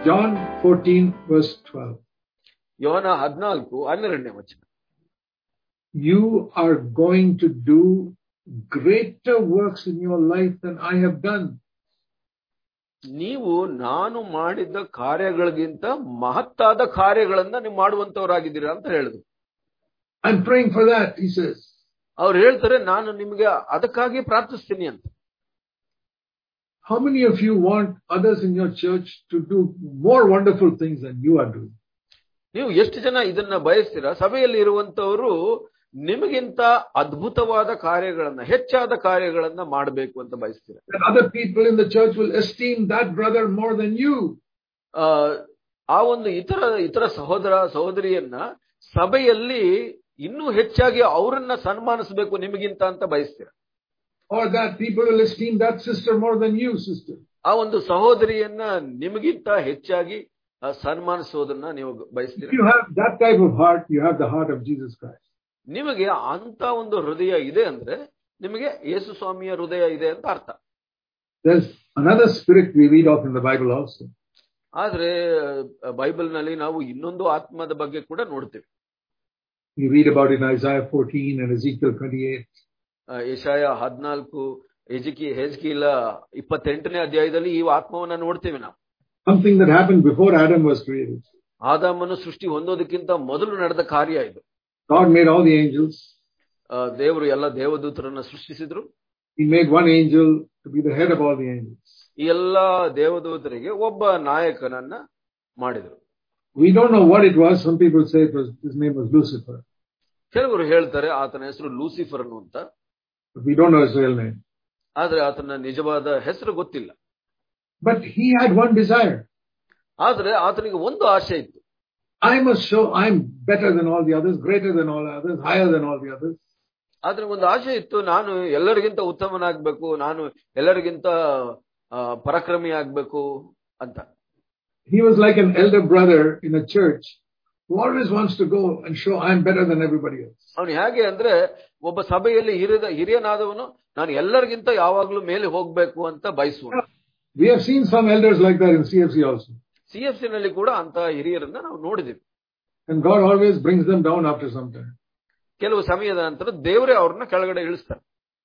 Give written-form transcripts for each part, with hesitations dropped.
John 14 verse 12. ಯೋಹನ 14:12 ವಚನ. You are going to do greater works in your life than I have done. ನೀವು ನಾನು ಮಾಡಿದ ಕಾರ್ಯಗಳಿಗಿಂತ ಮಹತ್ತಾದ ಕಾರ್ಯಗಳನ್ನ ನೀವು ಮಾಡುವಂತವರಾಗಿದ್ದೀರಾ ಅಂತ ಹೇಳಿದ್ರು. I'm praying for that, he says. ಅವ್ರು ಹೇಳ್ತಾರೆ, ನಾನು ನಿಮಗೆ ಅದಕ್ಕಾಗಿ ಪ್ರಾರ್ಥಿಸ್ತೀನಿ ಅಂತ. How many of you want others in your church to do more wonderful things than you are doing? ನೀವು ಎಷ್ಟು ಜನ ಇದನ್ನ ಬಯಸ್ತೀರಾ? ಸಭೆಯಲ್ಲಿ ಇರುವಂತವರು ನಿಮಗಿಂತ ಅದ್ಭುತವಾದ ಕಾರ್ಯಗಳನ್ನ, ಹೆಚ್ಚಾದ ಕಾರ್ಯಗಳನ್ನ ಮಾಡಬೇಕು ಅಂತ ಬಯಸ್ತೀರಾ? That other people in the church will esteem that brother more than you. ಆ ಒಂದು ಇತರ ಸಹೋದರ ಸಹೋದರಿಯನ್ನ ಸಭೆಯಲ್ಲಿ ಇನ್ನೂ ಹೆಚ್ಚಾಗಿ ಅವರನ್ನ ಸನ್ಮಾನಿಸಬೇಕು ನಿಮಗಿಂತ ಅಂತ ಬಯಸ್ತೀರಾ? Or that people will esteem that sister more than you, sister. ಆ ಒಂದು ಸಹೋದರಿಯನ್ನ ನಿಮಗಿಂತ ಹೆಚ್ಚಾಗಿ ಸನ್ಮಾನಿಸೋದನ್ನ ನೀವು ಬಯಸ್ತೀರಾ? If you have that type of heart, you have the heart of Jesus Christ. ನಿಮಗೆ ಅಂತ ಒಂದು ಹೃದಯ ಇದೆ ಅಂದ್ರೆ ನಿಮಗೆ ಯೇಸು ಸ್ವಾಮಿಯ ಹೃದಯ ಇದೆ ಅಂತ ಅರ್ಥ. There's another spirit we read of in the Bible also. ಆದ್ರೆ ಬೈಬಲ್ ನಲ್ಲಿ ನಾವು ಇನ್ನೊಂದು ಆತ್ಮದ ಬಗ್ಗೆ ಕೂಡ ನೋಡ್ತೇವೆ. We read about it in Isaiah 14 and Ezekiel 28. ಯೆಶಾಯ 14, ಹೆಜ್ಕೀಲ 28ನೇ ಅಧ್ಯಾಯದಲ್ಲಿ ಈ ಆತ್ಮವನ್ನ ನೋಡ್ತೇವೆ ನಾವು. Something that happened before Adam was created. ಆದಾಮನು ಸೃಷ್ಟಿ ಹೊಂದೋದಕ್ಕಿಂತ ಮೊದಲು ನಡೆದ ಕಾರ್ಯ ಇದು. God made all the angels. ದೇವರು ಎಲ್ಲ ದೇವದೂತರನ್ನ ಸೃಷ್ಟಿಸಿದ್ರು. He made one angel to be the head of all the angels. ಈ ಎಲ್ಲ ದೇವದೂತರಿಗೆ ಒಬ್ಬ ನಾಯಕನನ್ನ ಮಾಡಿದ್ರು. We don't know what it was. Some people say his name was Lucifer. ಕೆಲವರು ಹೇಳ್ತಾರೆ ಆತನ ಹೆಸರು ಲೂಸಿಫರ್ ಅಂತ. But we don't know his real name. ಆದ್ರೆ ಆತನ ನಿಜವಾದ ಹೆಸರು ಗೊತ್ತಿಲ್ಲ. But he had one desire. ಆದ್ರೆ ಆತನಿಗೆ ಒಂದು ಆಸೆ ಇತ್ತು. I must show I'm better than all the others, greater than all the others, higher than all the others. ಆದ್ರೆ ಒಂದು ಆಸೆ ಇತ್ತು, ನಾನು ಎಲ್ಲರಿಗಿಂತ ಉತ್ತಮನಾಗಬೇಕು, ನಾನು ಎಲ್ಲರಿಗಿಂತ ಪರಾಕ್ರಮಿ ಆಗ್ಬೇಕು ಅಂತ. He was like an elder brother in a church who always wants to go and show I'm better than everybody else. ಅವನು ಹೇಗೆ ಅಂದ್ರೆ ಒಬ್ಬ ಸಭೆಯಲ್ಲಿ ಹಿರಿಯನಾದವನು ನಾನು ಎಲ್ಲರಿಗಿಂತ ಯಾವಾಗ್ಲೂ ಮೇಲೆ ಹೋಗ್ಬೇಕು ಅಂತ ಬಯಸುವ. We have seen some elders like that in CFC also. CFC ನಲ್ಲಿ ಕೂಡ ಅಂತ ಹಿರಿಯರನ್ನ ನಾವು ನೋಡಿದೀವಿ. And God always brings them down after some time. ಕೆಲವು ಸಮಯದ ನಂತರ ದೇವರೇ ಅವ್ರನ್ನ ಕೆಳಗಡೆ ಇಳಿಸ್ತಾರೆ.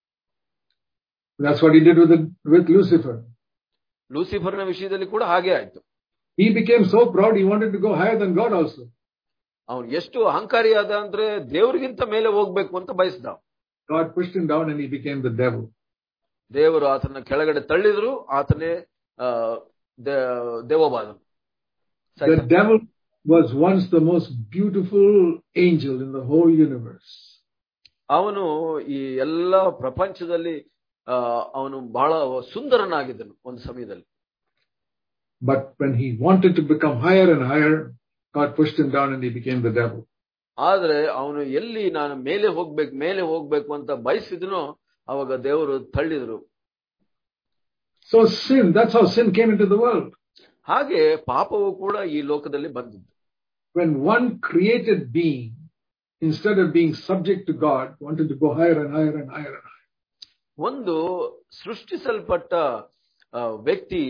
That's what he did with Lucifer. ಲೂಸಿಫರ್ನ ವಿಷಯದಲ್ಲಿ ಕೂಡ ಹಾಗೆ ಆಯ್ತು. He became so proud he wanted to go higher than God also. ಅವನು ಎಷ್ಟು ಅಹಂಕಾರಿಯಾದ ಅಂದ್ರೆ ದೇವರಿಗಿಂತ ಮೇಲೆ ಹೋಗ್ಬೇಕು ಅಂತ ಬಯಸಿದ. God pushed him down and he became the devil. ದೇವರು ಆತನ ಕೆಳಗಡೆ ತಳ್ಳಿದ್ರು, ಆತನೇ ದೇವಬಾದನು. The devil was once the most beautiful angel in the whole universe. ಅವನು ಈ ಎಲ್ಲ ಪ್ರಪಂಚದಲ್ಲಿ ಅವನು ಬಹಳ ಸುಂದರನಾಗಿದ್ದನು ಒಂದು ಸಮಯದಲ್ಲಿ. But when he wanted to become higher and higher, God pushed him down and he became the devil. ಆದ್ರೆ ಅವನು ಎಲ್ಲಿ ನಾನು ಮೇಲೆ ಹೋಗ್ಬೇಕು ಅಂತ ಬಯಸಿದನೋ ಅವಾಗ ದೇವರು ತಳ್ಳಿದ್ರು. So sin, that's how sin came into the world. ಹಾಗೆ ಪಾಪವು ಕೂಡ ಈ ಲೋಕದಲ್ಲಿ ಬಂದಿದ್ದು. When one created being, instead of being subject to God, wanted to go higher and higher and higher and higher. ಒಂದು ಸೃಷ್ಟಿಸಲ್ಪಟ್ಟ ವ್ಯಕ್ತಿ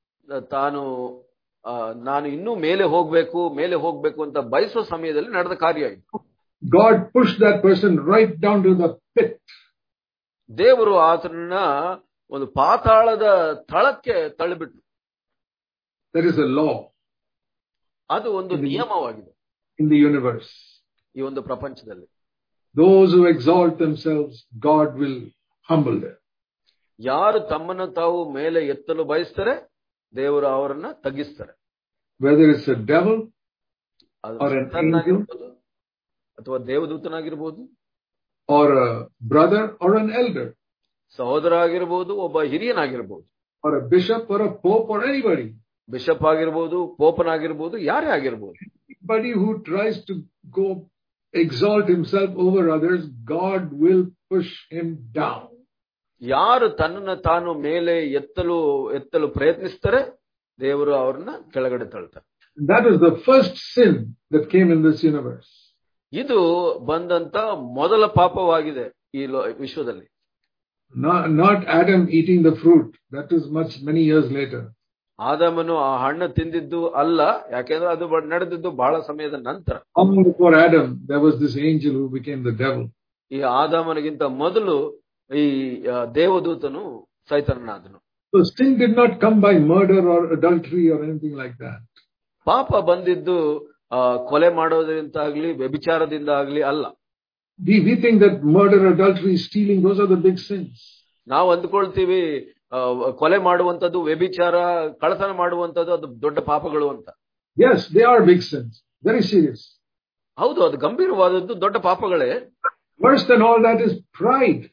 ನಾನು ಇನ್ನೂ ಮೇಲೆ ಹೋಗ್ಬೇಕು ಅಂತ ಬಯಸೋ ಸಮಯದಲ್ಲಿ ನಡೆದ ಕಾರ್ಯ ಇದು. God pushed that person right down to the pit. ದೇವರು ಆತನನ್ನ ಒಂದು ಪಾತಾಳದ ತಳಕ್ಕೆ ತಳ್ಳಿಬಿಟ್ರು. There is a law. ಅದು ಒಂದು ನಿಯಮವಾಗಿದೆ in the universe. ಈ ಒಂದು ಪ್ರಪಂಚದಲ್ಲಿ. Those who exalt themselves, God will humble them. ಯಾರು ತಮ್ಮನ್ನು ತಾವು ಮೇಲೆ ಎತ್ತಲು ಬಯಸ್ತಾರೆ, ದೇವರು ಅವರನ್ನ ತಗ್ಗಿಸ್ತಾರೆ. Whether it's a devil or an angel, ಅಥವಾ ದೇವದೂತನಾಗಿರ್ಬೋದು, or a brother or an elder, ಸಹೋದರ ಆಗಿರ್ಬೋದು, ಒಬ್ಬ ಹಿರಿಯನಾಗಿರ್ಬೋದು, or a bishop or a pope or anybody, bishop ಆಗಿರ್ಬೋದು, ಪೋಪನಾಗಿರ್ಬೋದು, ಯಾರೇ ಆಗಿರ್ಬೋದು. Anybody who tries to go exalt himself over others, God will push him down. ಯಾರು ತನ್ನನ್ನು ತಾನು ಮೇಲೆ ಎತ್ತಲು ಪ್ರಯತ್ನಿಸ್ತಾರೆ, ದೇವರು ಅವ್ರನ್ನ ಕೆಳಗಡೆ ತಳ್ತಾರೆ. That is the first sin that came in this universe. ಇದು ಬಂದಂತ ಮೊದಲ ಪಾಪವಾಗಿದೆ ಈ ವಿಶ್ವದಲ್ಲಿ. Not Adam eating the fruit. That is many years later. ಆದಾಮನು ಆ ಹಣ್ಣು ತಿಂದಿದ್ದು ಅಲ್ಲ, ಯಾಕೆಂದ್ರೆ ಅದು ನಡೆದಿದ್ದು ಬಹಳ ಸಮಯದ ನಂತರ. Long before Adam, there was this angel who became the devil. ಈ ಆದಾಮನಿಗಿಂತ ಮೊದಲು ಈ ದೇವದೂತನು ಸೈತಾನನಾದನು. So sin did not come by murder or adultery or anything like that. ಪಾಪ ಬಂದಿದ್ದು ಕೊಲೆ ಮಾಡೋದ್ರಿಂದ ಆಗ್ಲಿ ವ್ಯಭಿಚಾರದಿಂದ ಆಗ್ಲಿ ಅಲ್ಲ. We think that murder, adultery, stealing, those are the big sins. ನಾವು ಅಂದ್ಕೊಳ್ತೀವಿ ಕೊಲೆ ಮಾಡುವಂತದ್ದು, ವ್ಯಭಿಚಾರ, ಕಳ್ಳತನ ಮಾಡುವಂತದ್ದು ಅದು ದೊಡ್ಡ ಪಾಪಗಳು ಅಂತ. Yes, they are big sins. Very serious. ಹೌದು, ಅದು ಗಂಭೀರವಾದದ್ದು, ದೊಡ್ಡ ಪಾಪಗಳೇ. Worse than all that is pride.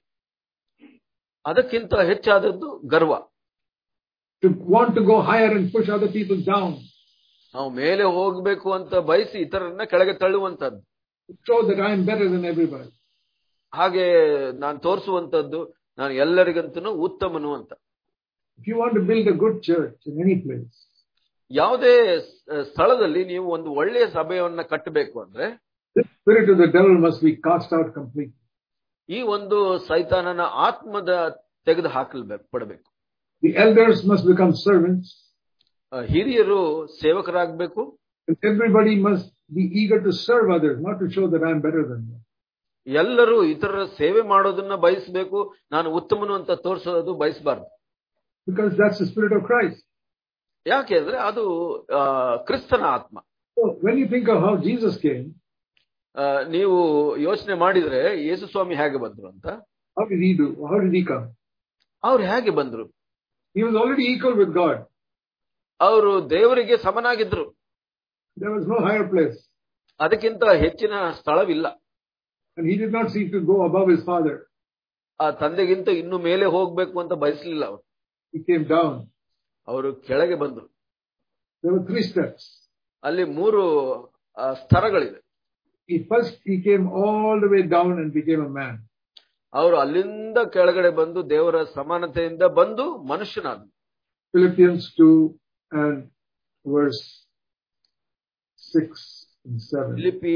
ಅದಕ್ಕಿಂತ ಹೆಚ್ಚಾದದ್ದು ಗರ್ವ. To want to go higher and push other people down. ನಾವು ಮೇಲೆ ಹೋಗಬೇಕು ಅಂತ ಬಯಸಿ ಇತರರನ್ನ ಕೆಳಗೆ ತಳ್ಳುವಂತದ್ದು. Show that I am better than everybody. ಹಾಗೆ ನಾನು ತೋರಿಸುವಂತದ್ದು ನಾನು ಎಲ್ಲರಿಗಂತೂ ಉತ್ತಮನು ಅಂತ. If you want to build a good church in any place, ಯಾವುದೇ ಸ್ಥಳದಲ್ಲಿ ನೀವು ಒಂದು ಒಳ್ಳೆಯ ಸಭೆಯನ್ನ ಕಟ್ಟಬೇಕು ಅಂದ್ರೆ this spirit of the devil must be cast out completely. ಈ ಒಂದು ಸೈತಾನನ ಆತ್ಮದ ತೆಗೆದು ಹಾಕಲ್ಪಡಬೇಕು. The elders must become servants. ಹಿರಿಯರು ಸೇವಕರಾಗಬೇಕು. Everybody must be eager to serve others, not to show that I am better than them. ಎಲ್ಲರೂ ಇತರರ ಸೇವೆ ಮಾಡೋದನ್ನ ಬಯಸಬೇಕು, ನಾನು ಉತ್ತಮನು ಅಂತ ತೋರಿಸೋದು ಬಯಸಬಾರದು. Because that's the spirit of Christ. ಯಾಕೆ ಅಂದ್ರೆ ಅದು ಕ್ರಿಸ್ತನ ಆತ್ಮ. So when you think of how Jesus came, ನೀವು ಯೋಚನೆ ಮಾಡಿದ್ರೆ ಯೇಸು ಸ್ವಾಮಿ ಹೇಗೆ ಬಂದ್ರು ಅಂತ. how did he do? How did he come? ಅವ್ರು ಹೇಗೆ ಬಂದ್ರು? He was already equal with God. ಅವರು ದೇವರಿಗೆ ಸಮನಾಗಿದ್ರು. There was no higher place. ಅದಕ್ಕಿಂತ ಹೆಚ್ಚಿನ ಸ್ಥಳವಿಲ್ಲ. And he did not seek to go above his father. ಆ ತಂದೆಗಿಂತ ಇನ್ನು ಮೇಲೆ ಹೋಗ್ಬೇಕು ಅಂತ ಬಯಸಲಿಲ್ಲ ಅವರು. He came down. ಅವರು ಕೆಳಗೆ ಬಂದ್ರು. There were 3 steps. ಅಲ್ಲಿ 3 ಸ್ತರಗಳಿವೆ. He came all the way down and became a man. ಅವರು ಅಲ್ಲಿಂದ ಕೆಳಗಡೆ ಬಂದು ದೇವರ ಸಮಾನತೆಯಿಂದ ಬಂದು ಮನುಷ್ಯನಾದ್ರು. Philippians 2 and verse 6 and 7. Philippi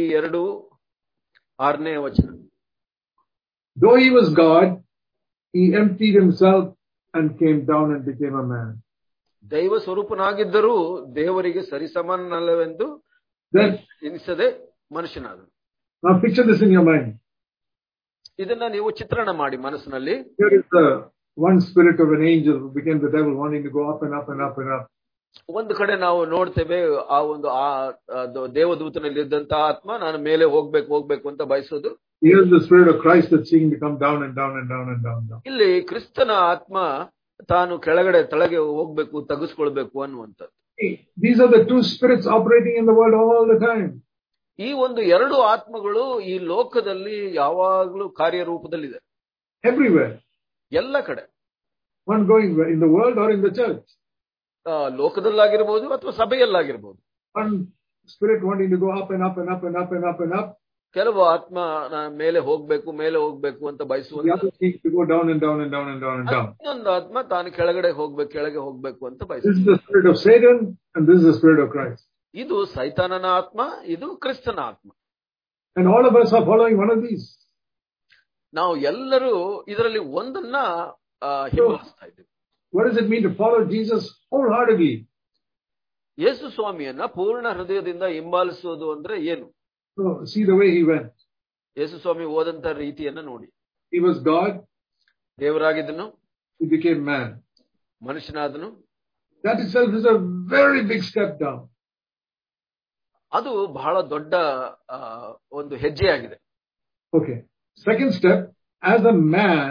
2:6ನೇ ವಚನ. Though he was God, he emptied himself and came down and became a man. ದೈವ ಸ್ವರೂಪನಾಗಿದ್ದರೂ ದೇವರಿಗೆ ಸರಿಸಮಾನನಲ್ಲವೆಂದು ಎನಿಸದೆ ಮನುಷ್ಯನಾದನು. Now picture this in your mind. ಇದನ್ನ ನೀವು ಚಿತ್ರಣ ಮಾಡಿ ಮನಸ್ಸಿನಲ್ಲಿ. Here is the one spirit of an angel who became the devil, wanting to go up and up and up and up. ಒಂದು ಕಡೆ ನಾವು ನೋಡ್ತೇವೆ ಆ ಒಂದು ದೇವದೂತನಲ್ಲಿ ಇದ್ದಂತ ಆತ್ಮ ನಾನು ಮೇಲೆ ಹೋಗ್ಬೇಕು ಅಂತ ಬಯಸೋದು. Here's the spirit of Christ that's seeking to come down and down and down and down. ಇಲ್ಲಿ ಕ್ರಿಸ್ತನ ಆತ್ಮ ತಾನು ಕೆಳಗಡೆ ತಳಗೆ ಹೋಗ್ಬೇಕು, ತಗ್ಗಿಸ್ಕೊಳ್ಬೇಕು ಅನ್ನುವಂಥದ್ದು. These are the 2 spirits operating in the world all the time. ಈ ಒಂದು 2 ಆತ್ಮಗಳು ಈ ಲೋಕದಲ್ಲಿ ಯಾವಾಗಲೂ ಕಾರ್ಯರೂಪದಲ್ಲಿದೆ. Everywhere. ಎಲ್ಲ ಕಡೆ. One going in the world or in the church. ಲೋಕದಲ್ಲಾಗಿರ್ಬೋದು ಅಥವಾ ಸಭೆಯಲ್ಲಾಗಿರ್ಬೋದು. One spirit wanting to go up and up and up and up and up and up. ಕೆಲವು ಆತ್ಮ ಮೇಲೆ ಹೋಗ್ಬೇಕು ಅಂತ ಬಯಸುವಂತ. The other seeks to go down and down and down and down and down. ಇನ್ನೊಂದು ಆತ್ಮ ತಾನು ಕೆಳಗೆ ಹೋಗ್ಬೇಕು ಅಂತ ಬಯಸುತ್ತೆ. This is the spirit of Satan and this is the spirit of Christ. ಇದು ಸೈತಾನನ ಆತ್ಮ, ಇದು ಕ್ರಿಸ್ತನ ಆತ್ಮ. And all of us are following one of these. ನಾವು ಎಲ್ಲರೂ ಇದರಲ್ಲಿ ಒಂದನ್ನ ಹಿಂಬಾಲಿಸ್ತಾ ಇದ್ದೀವಿ. What does it mean to follow Jesus wholeheartedly? ಯೇಸು ಸ್ವಾಮಿಯನ್ನ ಪೂರ್ಣ ಹೃದಯದಿಂದ ಹಿಂಬಾಲಿಸುವುದು ಅಂದ್ರೆ ಏನು? So see the way he went. ಯೇಸು ಸ್ವಾಮಿ ಹೋದಂತ ರೀತಿಯನ್ನ ನೋಡಿ. He was God. ದೇವರಾಗಿದ್ದನು. He became man. ಮನುಷ್ಯನಾದನು. That itself is a very big step down. ಅದು ಬಹಳ ದೊಡ್ಡ ಒಂದು ಹೆಜ್ಜೆಯಾಗಿದೆ. Okay. Second step, as a man,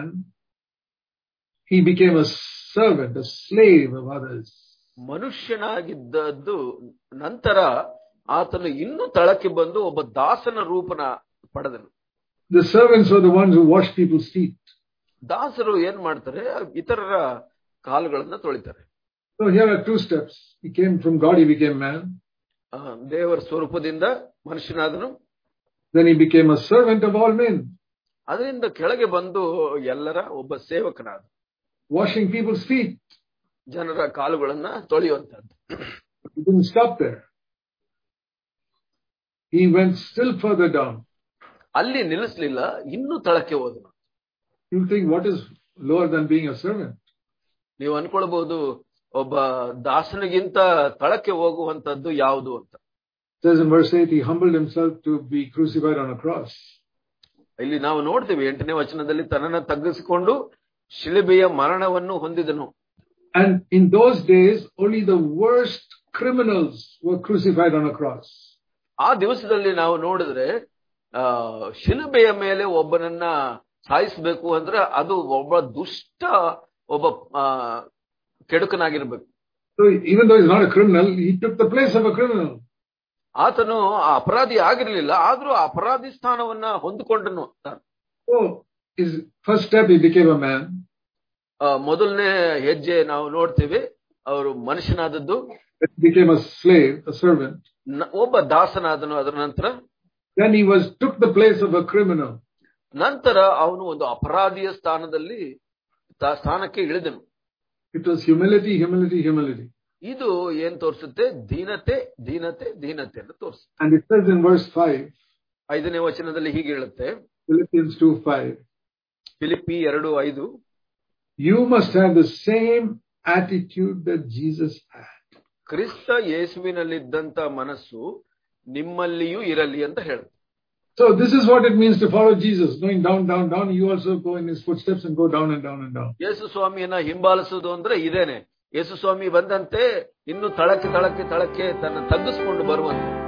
he became a servant, a slave of others. ಮನುಷ್ಯನಾಗಿದ್ದದ್ದು ನಂತರ ಆತನು ಇನ್ನೂ ತಳಕ್ಕೆ ಬಂದು ಒಬ್ಬ ದಾಸನ ರೂಪನ ಪಡೆದನು. The servants were the ones who wash people's feet. ದಾಸರು ಏನ್ ಮಾಡ್ತಾರೆ? ಇತರರ ಕಾಲುಗಳನ್ನ ತೊಳಿತಾರೆ. So here are 2 steps. He came from God, he became man. ದೇವರ ಸ್ವರೂಪದಿಂದ ಮನುಷ್ಯನಾದನು. Then he became a servant of all men. ಅದರಿಂದ ಕೆಳಗೆ ಬಂದು ಎಲ್ಲರ ಒಬ್ಬ ಸೇವಕನಾದ. Washing people's feet. ಜನರ ಕಾಲುಗಳನ್ನ ತೊಳೆಯುವಂತದ್ದು. He didn't stop there. He went still further down. ಅಲ್ಲಿ ನಿಲ್ಲಿಸಲಿಲ್ಲ, ಇನ್ನೂ ತಳಕ್ಕೆ ಹೋದನು. You think what is lower than being a servant? ನೀವು ಅನ್ಕೊಳ್ಬಹುದು ಒಬ್ಬ ದಾಸನಿಗಿಂತ ತಳಕ್ಕೆ ಹೋಗುವಂತದ್ದು ಯಾವುದು ಅಂತ. It says in verse 8, he humbled himself to be crucified on a cross. ಇಲ್ಲಿ ನಾವು ನೋಡ್ತೀವಿ 8ನೇ ವಚನದಲ್ಲಿ ತನ್ನನ್ನು ತಗ್ಗಿಸಿಕೊಂಡು ಶಿಲುಬೆಯ ಮರಣವನ್ನು ಹೊಂದಿದನು. And in those days, only the worst criminals were crucified on a cross. ಆ ದಿವಸದಲ್ಲಿ ನಾವು ನೋಡಿದ್ರೆ ಶಿಲುಬೆಯ ಮೇಲೆ ಒಬ್ಬನನ್ನ ಸಾಯಿಸಬೇಕು ಅಂದ್ರೆ ಅದು ಒಬ್ಬ ದುಷ್ಟ ಒಬ್ಬ ಕೆಡುಕನಾಗಿರ್ಬೇಕು. So even though he's not a criminal, he took the place of a criminal. ಆತನು ಅಪರಾಧಿ ಆಗಿರ್ಲಿಲ್ಲ, ಆದ್ರೂ ಅಪರಾಧಿ ಸ್ಥಾನವನ್ನ ಹೊಂದಿಕೊಂಡನು. So his first step, he became a man. ಮೊದಲನೇ ಹೆಜ್ಜೆ ನಾವು ನೋಡ್ತೀವಿ, ಅವರು ಮನುಷ್ಯನಾದದ್ದು. He became a slave, a servant. ಒಬ್ಬ ದಾಸನಾದನು. ಅದರ ನಂತರ Then he took the place of a criminal. ನಂತರ ಅವನು ಒಂದು ಅಪರಾಧಿಯ ಸ್ಥಾನಕ್ಕೆ ಇಳಿದನು. It was humility, humility, humility. ಇದು ಏನ್ ತೋರಿಸುತ್ತೆ? ದೀನತೆ, ದೀನತೆ, ದೀನತೆ ಅಂತ ತೋರಿಸುತ್ತೆ. And it says in verse 5, 5ನೇ ವಚನದಲ್ಲಿ ಹೀಗೆ ಹೇಳುತ್ತೆ, Philippians 2:5, Philippi 2:5, you must have the same attitude that Jesus had. ಕ್ರಿಸ್ತ ಯೇಸುವಿನಲ್ಲಿದ್ದಂತ ಮನಸ್ಸು ನಿಮ್ಮಲ್ಲಿಯೂ ಇರಲಿ ಅಂತ ಹೇಳುತ್ತೆ. So this is what it means to follow Jesus, going down, down, down. You also go in his footsteps and go down and down and down. ಯೇಸು ಸ್ವಾಮಿಯನ್ನ ಹಿಂಬಾಲಿಸುವುದು ಅಂದ್ರೆ ಇದೇನೆ. ಯೇಸು ಸ್ವಾಮಿ ಬಂದಂತೆ ಇನ್ನು ತಳಕ್ಕೆ ತಳಕ್ಕೆ ತಳಕ್ಕೆ ತನ್ನ ತಗ್ಗಿಸಿಕೊಂಡು ಬರುವಂತೆ.